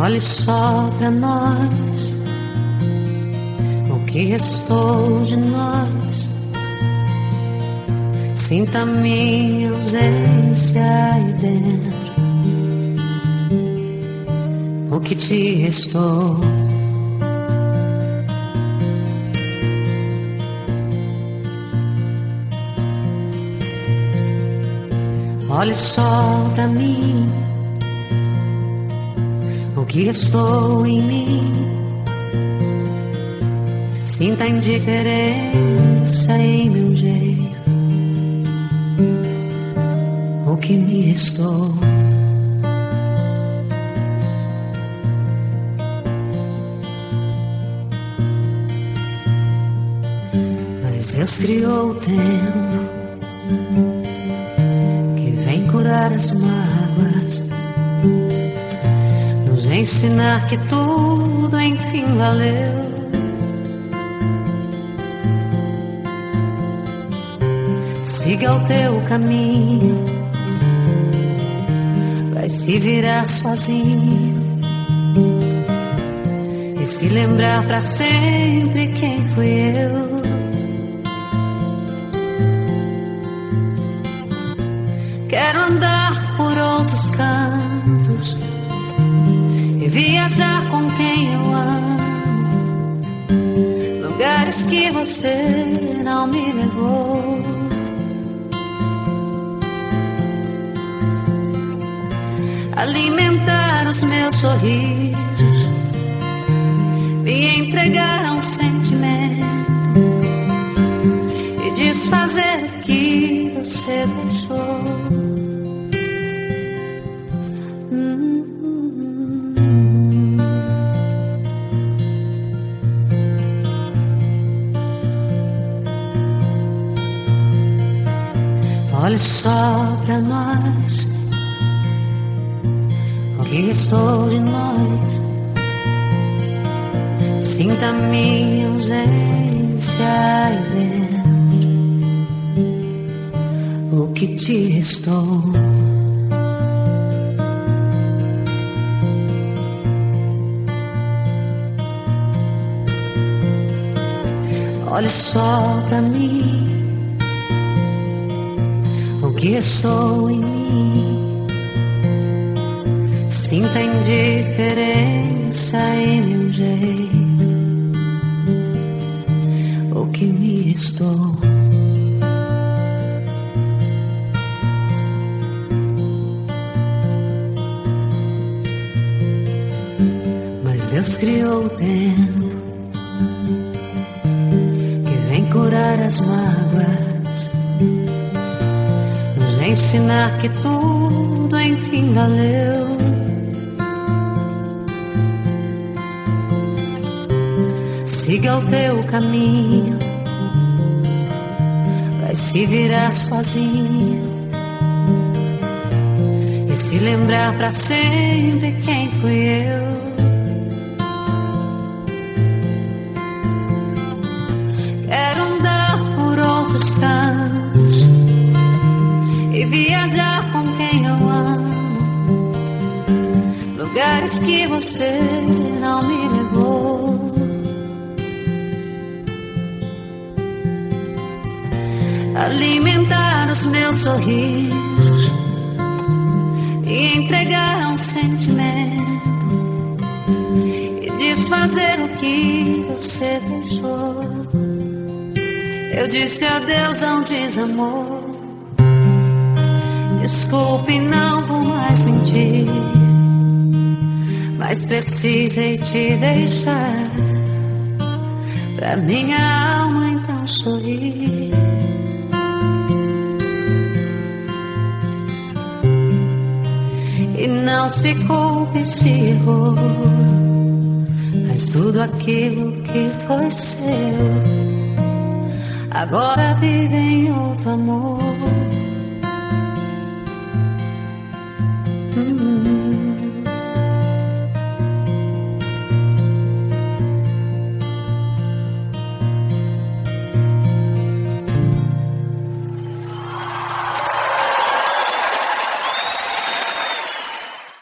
Olhe só pra nós, o que restou de nós. Sinta minha ausência aí dentro, o que te restou. Olhe só pra mim, o que restou em mim. Sinta a indiferença em meu jeito, o que me restou. Mas Deus criou o tempo que vem curar as mágoas, nos ensinar que tudo enfim valeu. Siga o teu caminho, vai se virar sozinho e se lembrar pra sempre quem fui eu. Quero andar por outros cantos e viajar com quem eu amo, lugares que você não me levou. Alimentar os meus sorrisos, me entregar a um sentimento e desfazer o que você deixou. Olhe só pra nós, o que restou de nós. Sinta minha ausência aí dentro, o que te restou. Olhe só pra mim, o que restou em mim. Sinta a indiferença em meu jeito, o que me restou. Mas Deus criou o tempo que vem curar as mágoas, nos ensinar que tudo enfim valeu. Siga o teu caminho, vai se virar sozinho e se lembrar pra sempre quem fui eu. Quero andar por outros cantos e viajar com quem eu amo, lugares que você não me levou. Alimentar os meus sorrisos e entregar a um sentimento e desfazer o que você deixou. Eu disse adeus a um desamor, desculpe, não vou mais mentir, mas precisei te deixar pra minha alma então sorrir. E não se culpe se errou, mas tudo aquilo que foi seu agora vive em outro amor.